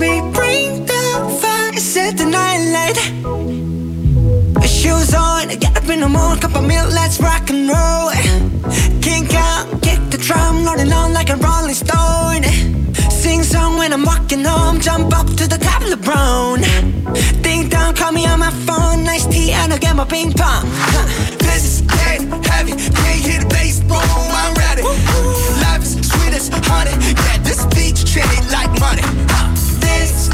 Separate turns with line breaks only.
me bring the fire, set the night light. Shoes on, get up in the morning, cup of milk, let's rock and roll. Kink out, kick the drum, rolling on like a rolling stone. Sing song when I'm walking home, jump up to the top of the brown. Ding dong, call me on my phone, nice tea and I'll get my ping pong.
This is getting heavy, can't hear the bass, boom, I'm ready. Life is sweet as honey, yeah, this beach chain like money.
This